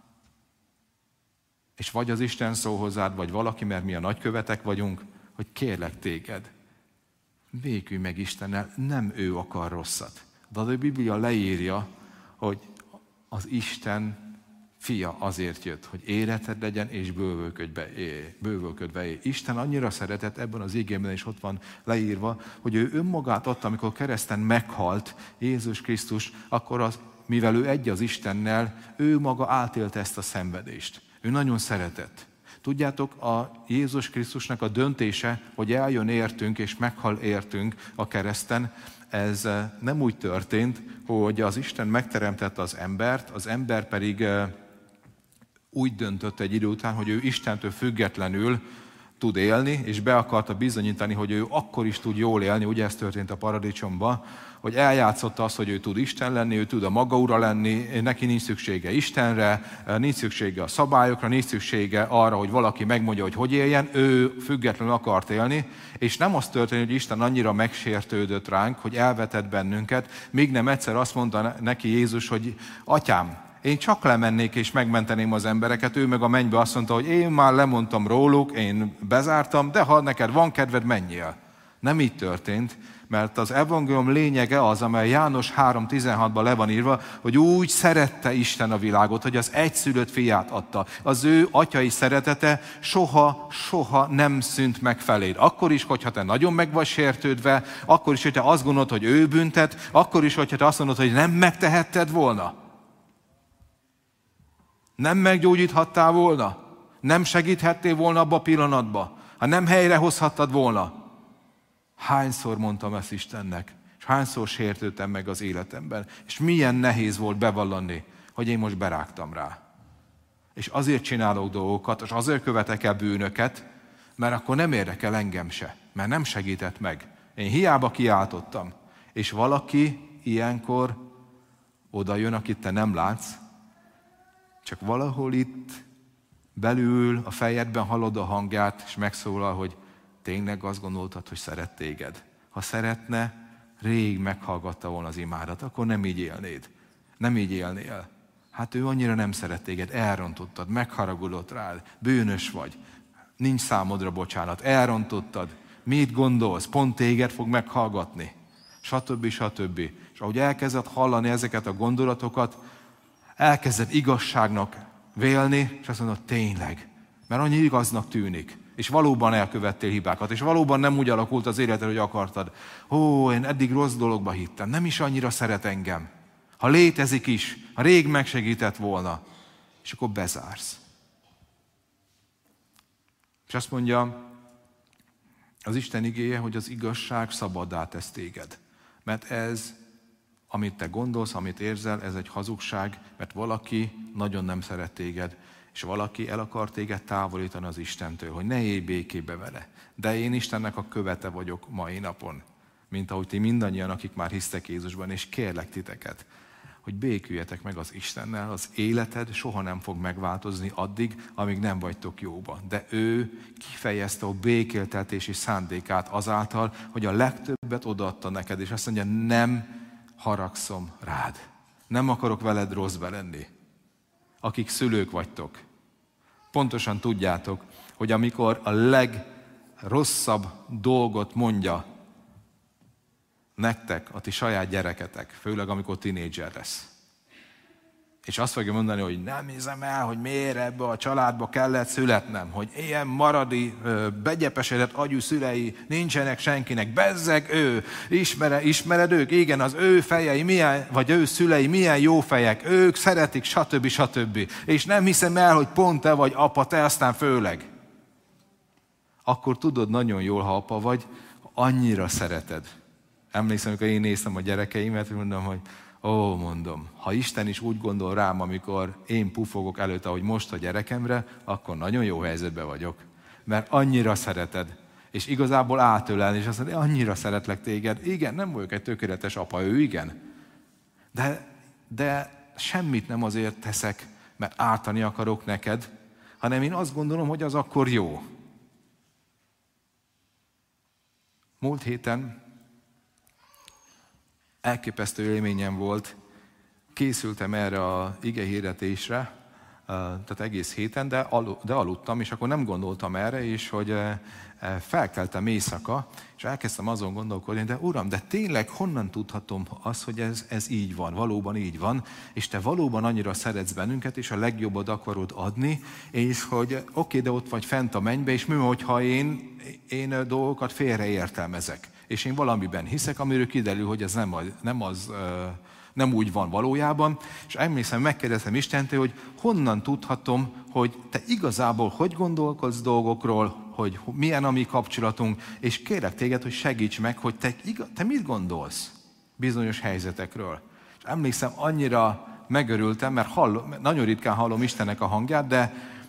és vagy az Isten szól hozzád, vagy valaki, mert mi a nagykövetek vagyunk, hogy kérlek téged, békülj meg Istennel, nem ő akar rosszat. De a Biblia leírja, hogy az Isten fia azért jött, hogy életed legyen, és bővölködve élj. Bővölködve élj. Isten annyira szeretett ebben az igében, és ott van leírva, hogy ő önmagát adta, amikor kereszten meghalt Jézus Krisztus, akkor az, mivel ő egy az Istennel, ő maga átélte ezt a szenvedést. Ő nagyon szeretett. Tudjátok, a Jézus Krisztusnak a döntése, hogy eljön értünk, és meghal értünk a kereszten, ez nem úgy történt, hogy az Isten megteremtette az embert, az ember pedig úgy döntött egy idő után, hogy ő Istentől függetlenül tud élni, és be akarta bizonyítani, hogy ő akkor is tud jól élni, ugye ez történt a paradicsomban, hogy eljátszotta azt, hogy ő tud Isten lenni, ő tud a maga ura lenni, neki nincs szüksége Istenre, nincs szüksége a szabályokra, nincs szüksége arra, hogy valaki megmondja, hogy hogy éljen, ő függetlenül akart élni, és nem az történt, hogy Isten annyira megsértődött ránk, hogy elvetett bennünket, míg nem egyszer azt mondta neki Jézus, hogy atyám, én csak lemennék és megmenteném az embereket, ő meg a mennybe azt mondta, hogy én már lemondtam róluk, én bezártam, de ha neked van kedved, menjél. Nem így történt, mert az evangélium lényege az, amely János három tizenhatban le van írva, hogy úgy szerette Isten a világot, hogy az egyszülött fiát adta. Az ő atyai szeretete soha, soha nem szűnt meg feléd. Akkor is, hogyha te nagyon meg vagy sértődve, akkor is, hogy te azt gondolod, hogy ő büntet, akkor is, hogyha te azt mondod, hogy nem megtehetted volna. Nem meggyógyíthattál volna? Nem segíthettél volna abba a pillanatba? Ha nem helyrehozhattad volna? Hányszor mondtam ezt Istennek? És hányszor sértődtem meg az életemben? És milyen nehéz volt bevallani, hogy én most berágtam rá. És azért csinálok dolgokat, és azért követek el bűnöket, mert akkor nem érdekel engem se. Mert nem segített meg. Én hiába kiáltottam. És valaki ilyenkor oda jön, akit te nem látsz, csak valahol itt belül a fejedben hallod a hangját, és megszólal, hogy tényleg azt gondoltad, hogy szeret téged. Ha szeretne, rég meghallgatta volna az imádat, akkor nem így élnéd. Nem így élnél. Hát ő annyira nem szeret téged, elrontottad, megharagudott rád, bűnös vagy, nincs számodra bocsánat, elrontottad, mit gondolsz, pont téged fog meghallgatni, stb. stb. És ahogy elkezded hallani ezeket a gondolatokat, elkezded igazságnak vélni, és azt mondod, tényleg, mert annyi igaznak tűnik. És valóban elkövettél hibákat, és valóban nem úgy alakult az életed, hogy akartad. Ó, én eddig rossz dologba hittem, nem is annyira szeret engem. Ha létezik is, ha rég megsegített volna, és akkor bezársz. És azt mondja az Isten igéje, hogy az igazság szabaddá tesz téged. Mert ez, amit te gondolsz, amit érzel, ez egy hazugság, mert valaki nagyon nem szeret téged, és valaki el akar téged távolítani az Istentől, hogy ne élj békébe vele. De én Istennek a követe vagyok mai napon, mint ahogy ti mindannyian, akik már hisztek Jézusban, és kérlek titeket, hogy béküljetek meg az Istennel, az életed soha nem fog megváltozni addig, amíg nem vagytok jóban. De ő kifejezte a békéltetési szándékát azáltal, hogy a legtöbbet odaadta neked, és azt mondja, nem haragszom rád. Nem akarok veled rosszba lenni. Akik szülők vagytok, pontosan tudjátok, hogy amikor a legrosszabb dolgot mondja nektek, a ti saját gyereketek, főleg amikor tinédzser lesz, és azt fogja mondani, hogy nem hiszem el, hogy miért ebbe a családba kellett születnem, hogy ilyen maradi, begyepesedett agyú szülei nincsenek senkinek, bezzeg ő, ismere, ismered ők, igen, az ő fejei, milyen, vagy ő szülei milyen jó fejek, ők szeretik, stb. stb. És nem hiszem el, hogy pont te vagy apa, te aztán főleg. Akkor tudod nagyon jól, ha apa vagy, annyira szereted. Emlékszem, amikor én néztem a gyerekeimet, mondom, hogy ó, mondom, ha Isten is úgy gondol rám, amikor én pufogok előtte, hogy most a gyerekemre, akkor nagyon jó helyzetben vagyok. Mert annyira szereted. És igazából átölelni, és azt mondja, annyira szeretlek téged. Igen, nem vagyok egy tökéletes apa, ő igen. De, de semmit nem azért teszek, mert ártani akarok neked, hanem én azt gondolom, hogy az akkor jó. Múlt héten elképesztő élményem volt, készültem erre az igehirdetésre, tehát egész héten, de, alu, de aludtam, és akkor nem gondoltam erre, és hogy felkeltem éjszaka, és elkezdtem azon gondolkodni, de Uram, de tényleg honnan tudhatom azt, hogy ez, ez így van, valóban így van, és te valóban annyira szeretsz bennünket, és a legjobbat akarod adni, és hogy oké, okay, de ott vagy fent a mennybe, és mi, hogyha én, én dolgokat félreértelmezek, és én valamiben hiszek, amiről kiderül, hogy ez nem az, nem, az, nem úgy van valójában, és emlékszem, megkérdeztem Istentől, hogy honnan tudhatom, hogy te igazából hogy gondolkodsz dolgokról, hogy milyen a mi kapcsolatunk, és kérlek téged, hogy segíts meg, hogy te, te mit gondolsz bizonyos helyzetekről. És emlékszem, annyira megörültem, mert hallom, nagyon ritkán hallom Istennek a hangját, de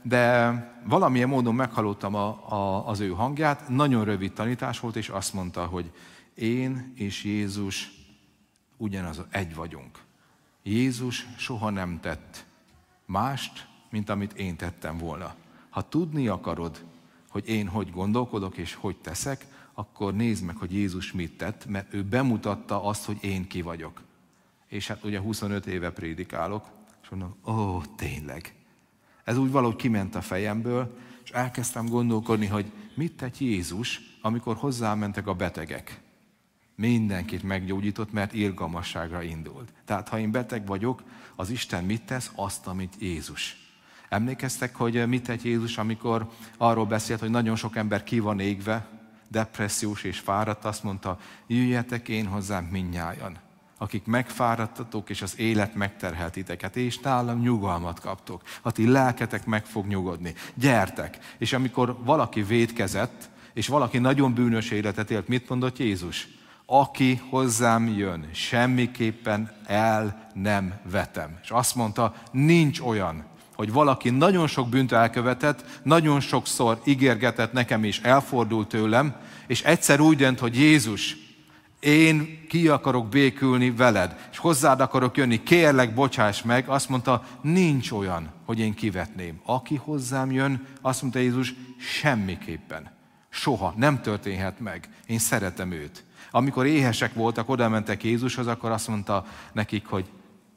de valamilyen módon meghallottam a, a, az ő hangját, nagyon rövid tanítás volt, és azt mondta, hogy én és Jézus ugyanaz, egy vagyunk. Jézus soha nem tett mást, mint amit én tettem volna. Ha tudni akarod, hogy én hogy gondolkodok és hogy teszek, akkor nézd meg, hogy Jézus mit tett, mert ő bemutatta azt, hogy én ki vagyok. És hát ugye huszonöt éve prédikálok, és mondom, ó, tényleg. Ez úgy valahogy kiment a fejemből, és elkezdtem gondolkodni, hogy mit tett Jézus, amikor hozzámentek a betegek. Mindenkit meggyógyított, mert irgalmasságra indult. Tehát ha én beteg vagyok, az Isten mit tesz? Azt, amit Jézus. Emlékeztek, hogy mit tett Jézus, amikor arról beszélt, hogy nagyon sok ember ki van égve, depressziós és fáradt, azt mondta, jöjjetek én hozzám mindnyájan, akik megfáradtatok, és az élet megterhelt titeket, és nálam nyugalmat kaptok. A ti lelketek meg fog nyugodni. Gyertek! És amikor valaki vétkezett, és valaki nagyon bűnös életet élt, mit mondott Jézus? Aki hozzám jön, semmiképpen el nem vetem. És azt mondta, nincs olyan, hogy valaki nagyon sok bűnt elkövetett, nagyon sokszor ígérgetett nekem és elfordult tőlem, és egyszer úgy dönt, hogy Jézus, én ki akarok békülni veled, és hozzád akarok jönni, kérlek, bocsáss meg. Azt mondta, nincs olyan, hogy én kivetném. Aki hozzám jön, azt mondta Jézus, semmiképpen. Soha, nem történhet meg. Én szeretem őt. Amikor éhesek voltak, oda mentek Jézushoz, akkor azt mondta nekik, hogy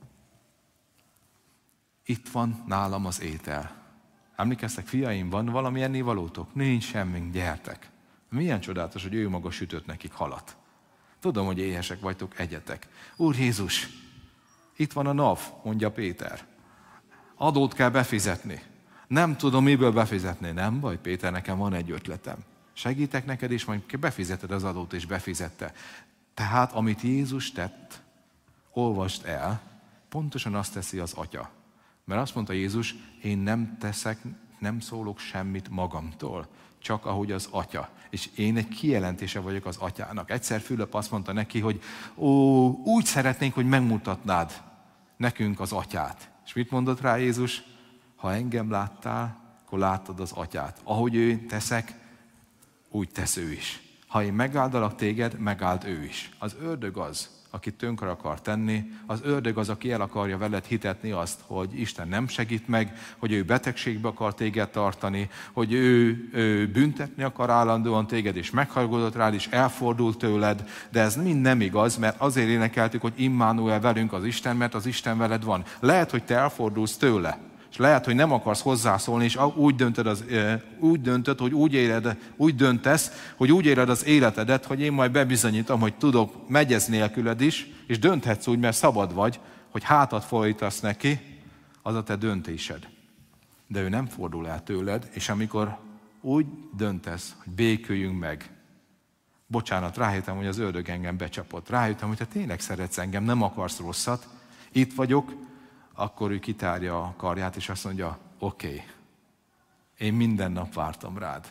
itt van nálam az étel. Emlékeztek, fiaim, van valami ennivalótok? Nincs semmink, gyertek. Milyen csodálatos, hogy ő maga sütött nekik halat. Tudom, hogy éhesek vagytok, egyetek. Úr Jézus, itt van a nav, mondja Péter. Adót kell befizetni. Nem tudom, miből befizetni. Nem baj, Péter, nekem van egy ötletem. Segítek neked, és majd befizeted az adót, és befizette. Tehát, amit Jézus tett, olvasd el, pontosan azt teszi az Atya. Mert azt mondta Jézus, én nem teszek, nem szólok semmit magamtól, csak ahogy az Atya. És én egy kijelentése vagyok az Atyának. Egyszer Fülöp azt mondta neki, hogy ó, úgy szeretnénk, hogy megmutatnád nekünk az Atyát. És mit mondott rá Jézus? Ha engem láttál, akkor láttad az Atyát. Ahogy ő teszek, úgy tesz ő is. Ha én megáldalak téged, megáld ő is. Az ördög az, aki tönkre akar tenni, az ördög az, aki el akarja veled hitetni azt, hogy Isten nem segít meg, hogy ő betegségbe akar téged tartani, hogy ő, ő büntetni akar állandóan téged, és meghallgatott rád, és elfordult tőled, de ez mind nem igaz, mert azért énekeltük, hogy Immanuel velünk az Isten, mert az Isten veled van. Lehet, hogy te elfordulsz tőle, és lehet, hogy nem akarsz hozzászólni, és úgy döntöd, az, úgy döntöd, hogy úgy, éled, úgy döntesz, hogy úgy éled az életedet, hogy én majd bebizonyítom, hogy tudok megyez nélküled is, és dönthetsz úgy, mert szabad vagy, hogy hátat fordítasz neki, az a te döntésed. De ő nem fordul el tőled, és amikor úgy döntesz, hogy béküljünk meg, bocsánat, rájöttem, hogy az ördög engem becsapott, rájöttem, hogy te tényleg szeretsz engem, nem akarsz rosszat, itt vagyok, akkor ő kitárja a karját, és azt mondja, oké, okay, én minden nap vártam rád.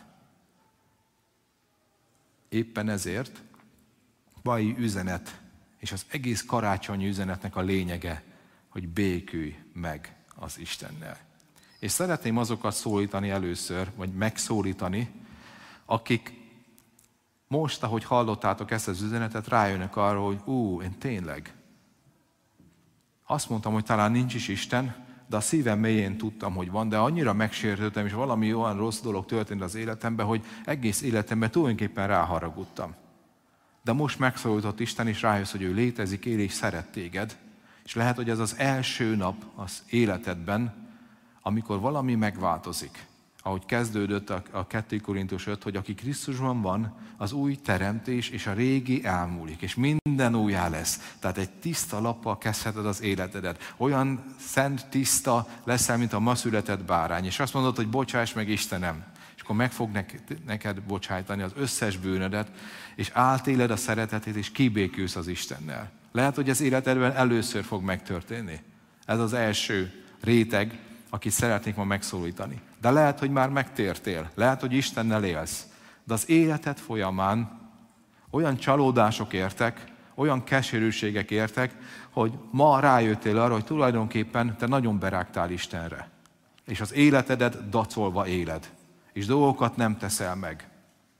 Éppen ezért mai üzenet, és az egész karácsonyi üzenetnek a lényege, hogy békülj meg az Istennel. És szeretném azokat szólítani először, vagy megszólítani, akik most, ahogy hallottátok ezt az üzenetet, rájönnek arra, hogy ú, én tényleg azt mondtam, hogy talán nincs is Isten, de a szívem mélyén tudtam, hogy van, de annyira megsértődtem, és valami olyan rossz dolog történt az életemben, hogy egész életemben tulajdonképpen ráharagudtam. De most megszólított Isten, és rájössz, hogy ő létezik, él és szeret téged, és lehet, hogy ez az első nap az életedben, amikor valami megváltozik. Ahogy kezdődött a, a kettő Korintus öt, hogy aki Krisztusban van, az új teremtés, és a régi elmúlik, és minden újjá lesz. Tehát egy tiszta lappal kezdheted az életedet. Olyan szent, tiszta leszel, mint a ma született bárány. És azt mondod, hogy bocsáss meg Istenem. És akkor meg fog neked bocsájtani az összes bűnödet, és átéled a szeretetét, és kibékülsz az Istennel. Lehet, hogy az életedben először fog megtörténni. Ez az első réteg, akit szeretnék ma megszólítani. De lehet, hogy már megtértél, lehet, hogy Istennel élsz, de az életed folyamán olyan csalódások értek, olyan keserűségek értek, hogy ma rájöttél arra, hogy tulajdonképpen te nagyon berágtál Istenre. és az életedet dacolva éled, és dolgokat nem teszel meg.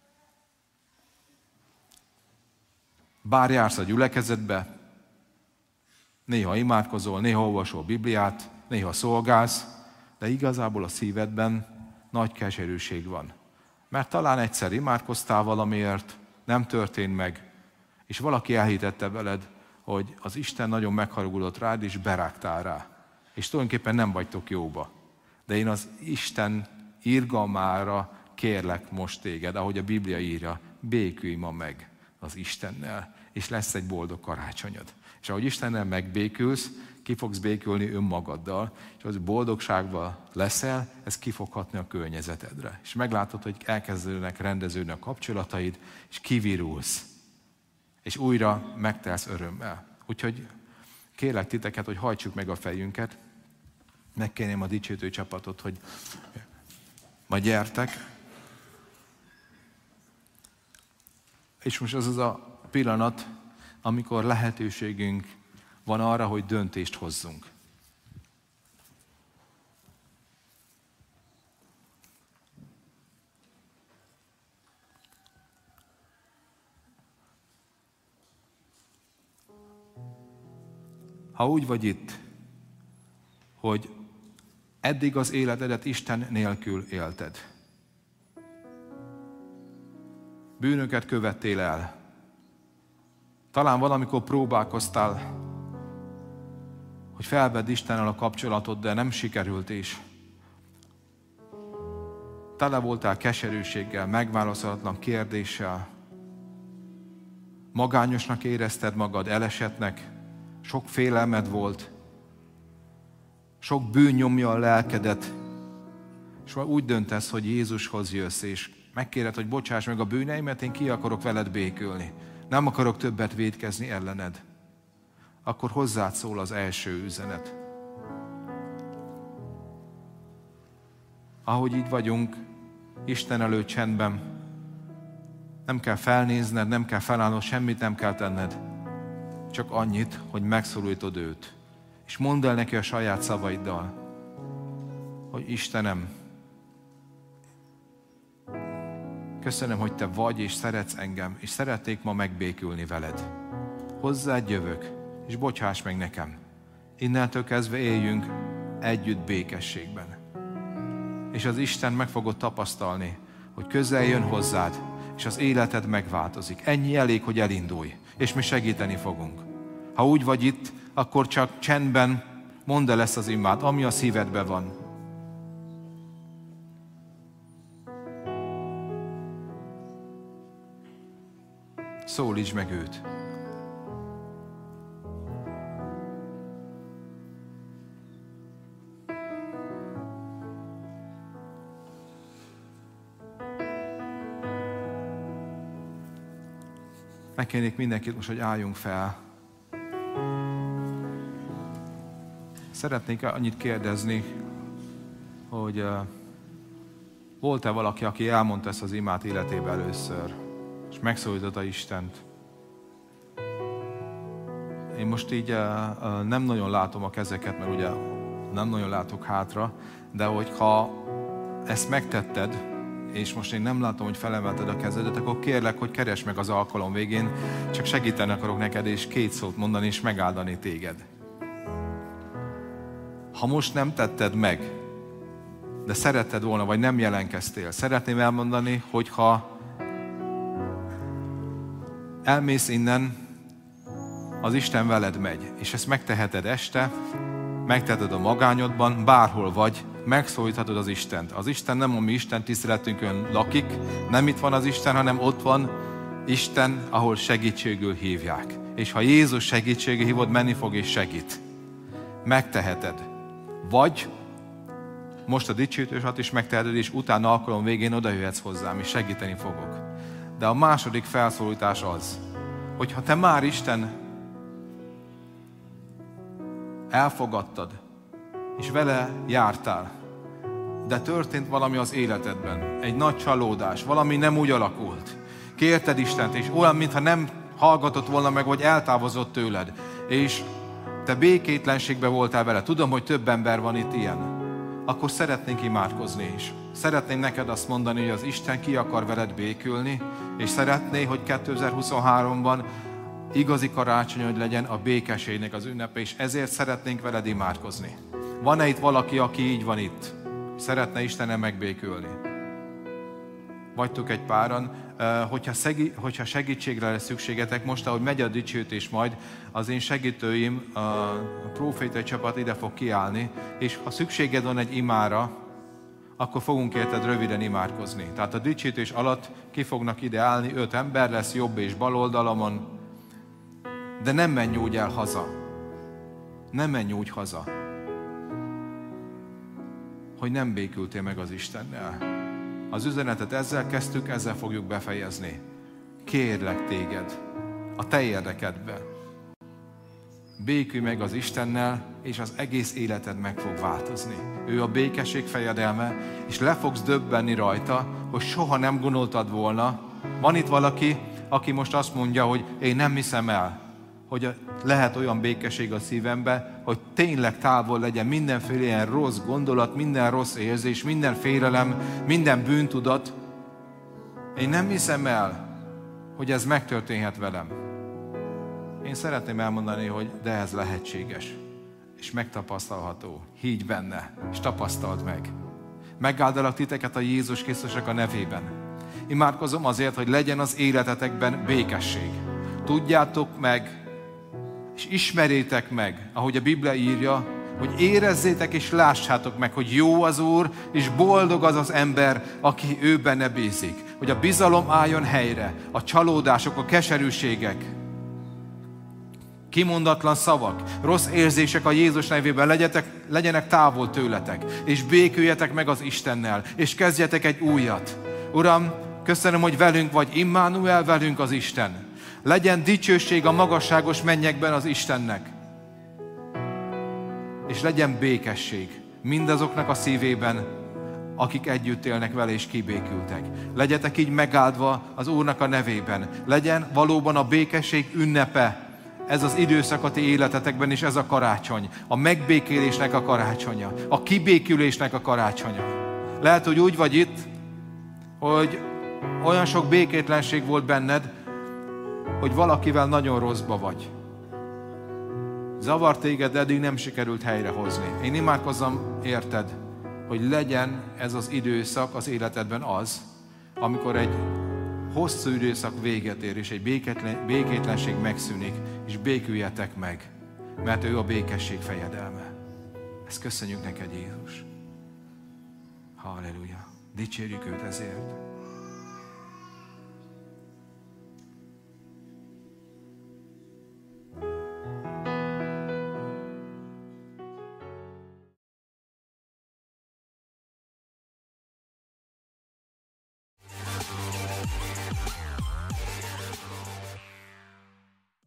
Bár jársz a gyülekezetbe, néha imádkozol, néha olvasol Bibliát, néha szolgálsz, de igazából a szívedben nagy keserűség van. Mert talán egyszer imádkoztál valamiért, nem történt meg, és valaki elhitette veled, hogy az Isten nagyon megharagudott rád, és berágtál rá. És tulajdonképpen nem vagytok jóba. De én az Isten irgalmára kérlek most téged, ahogy a Biblia írja, békülj ma meg az Istennel, és lesz egy boldog karácsonyod. És ahogy Istennel megbékülsz, ki fogsz békülni önmagaddal, és az boldogságban leszel, ez ki fog hatni a környezetedre. És meglátod, hogy elkezdődnek rendeződni a kapcsolataid, és kivirulsz, és újra megtelsz örömmel. Úgyhogy kérlek titeket, hogy hajtsuk meg a fejünket, megkérném a dicsőítő csapatot, hogy majd gyertek. És most az az a pillanat, amikor lehetőségünk van arra, hogy döntést hozzunk. Ha úgy vagy itt, hogy eddig az életedet Isten nélkül élted, bűnöket követtél el, talán valamikor próbálkoztál, hogy felvedd Istennel a kapcsolatot, de nem sikerült is. Tele voltál keserűséggel, megválaszolatlan kérdéssel, magányosnak érezted magad, elesettnek, sok félelmed volt, sok bűn nyomja a lelkedet, és úgy döntesz, hogy Jézushoz jössz, és megkéred, hogy bocsáss meg a bűneimet, én ki akarok veled békülni. Nem akarok többet vétkezni ellened. Akkor hozzád szól az első üzenet. Ahogy így vagyunk, Isten előtt csendben, nem kell felnézned, nem kell felállnod, semmit nem kell tenned. Csak annyit, hogy megszólítod őt. És mondd el neki a saját szavaiddal, hogy Istenem, köszönöm, hogy te vagy és szeretsz engem, és szeretnék ma megbékülni veled. Hozzád jövök, és bocsáss meg nekem. Innentől kezdve éljünk együtt békességben. És az Isten meg fogod tapasztalni, hogy közel jön hozzád, és az életed megváltozik. Ennyi elég, hogy elindulj, és mi segíteni fogunk. Ha úgy vagy itt, akkor csak csendben mondd el ezt az imát, ami a szívedben van. Szólítsd meg őt. Megkérnék mindenkit most, hogy álljunk fel. Szeretnék annyit kérdezni, hogy uh, volt-e valaki, aki elmondta ezt az imát életében először, és megszólította Istent. Én most így uh, uh, nem nagyon látom a kezeket, mert ugye nem nagyon látok hátra, de hogyha ezt megtetted, és most én nem látom, hogy felemelted a kezedet, akkor kérlek, hogy keresd meg az alkalom végén, csak segíteni akarok neked, és két szót mondani, és megáldani téged. Ha most nem tetted meg, de szeretted volna, vagy nem jelenkeztél, szeretném elmondani, hogy ha elmész innen, az Isten veled megy, és ezt megteheted este, megteheted a magányodban, bárhol vagy, megszólíthatod az Istent. Az Isten nem a mi Isten tiszteletünkön lakik, nem itt van az Isten, hanem ott van Isten, ahol segítségül hívják. És ha Jézus segítségül hívod, menni fog és segít. Megteheted. Vagy most a dicsőítősat is megteheted, és utána alkalom végén odajöhetsz hozzám, és segíteni fogok. De a második felszólítás az, hogy ha te már Isten elfogadtad, és vele jártál, de történt valami az életedben, egy nagy csalódás, valami nem úgy alakult. Kérted Istent, és olyan, mintha nem hallgatott volna meg, vagy eltávozott tőled, és te békétlenségben voltál vele. Tudom, hogy több ember van itt ilyen. akkor szeretnénk imádkozni is. Szeretném neked azt mondani, hogy az Isten ki akar veled békülni, és szeretné, hogy kétezer-huszonháromban igazi karácsony, hogy legyen a békességnek az ünnepe, és ezért szeretnénk veled imádkozni. Van-e itt valaki, aki így van itt? Szeretne Istennel megbékülni? Vagytok egy páran, hogyha, szegi, hogyha segítségre lesz szükségetek, most, ahogy megy a dicsőítés majd, az én segítőim, a prófétai csapat ide fog kiállni, és ha szükséged van egy imára, akkor fogunk érted röviden imádkozni. Tehát a dicsőítés alatt ki fognak ide állni, öt ember lesz jobb és bal oldalamon, de nem menj úgy el haza. Nem menj úgy haza, hogy nem békültél meg az Istennel. Az üzenetet ezzel kezdtük, ezzel fogjuk befejezni. Kérlek téged, a te érdekedben. Békülj meg az Istennel, és az egész életed meg fog változni. Ő a békesség fejedelme, és le fogsz döbbenni rajta, hogy soha nem gondoltad volna. Van itt valaki, aki most azt mondja, hogy én nem hiszem el, hogy lehet olyan békesség a szívembe, hogy tényleg távol legyen mindenféle ilyen rossz gondolat, minden rossz érzés, minden félelem, minden bűntudat. Én nem hiszem el, hogy ez megtörténhet velem. Én szeretném elmondani, hogy de ez lehetséges, és megtapasztalható. Higgy benne, és tapasztald meg. Megáldalak titeket a Jézus Krisztusnak a nevében. Imádkozom azért, hogy legyen az életetekben békesség. Tudjátok meg, és ismerjétek meg, ahogy a Biblia írja, hogy érezzétek és lássátok meg, hogy jó az Úr, és boldog az az ember, aki ő benne bízik. Hogy a bizalom álljon helyre, a csalódások, a keserűségek, kimondatlan szavak, rossz érzések a Jézus nevében legyetek, legyenek távol tőletek, és béküljetek meg az Istennel, és kezdjetek egy újat. Uram, köszönöm, hogy velünk vagy, Immanuel, velünk az Isten. Legyen dicsőség a magasságos mennyekben az Istennek. És legyen békesség mindazoknak a szívében, akik együtt élnek vele és kibékültek. Legyetek így megáldva az Úrnak a nevében. Legyen valóban a békesség ünnepe ez az időszak a ti életetekben, és ez a karácsony. A megbékélésnek a karácsonya. A kibékülésnek a karácsonya. Lehet, hogy úgy vagy itt, hogy olyan sok békétlenség volt benned, hogy valakivel nagyon rosszba vagy. Zavar téged, de eddig nem sikerült helyrehozni. Én imádkozom érted, hogy legyen ez az időszak az életedben az, amikor egy hosszú időszak véget ér, és egy békétlen, békétlenség megszűnik, és béküljetek meg, mert ő a békesség fejedelme. Ezt köszönjük neked, Jézus. Halleluja. Dicsérjük őt ezért.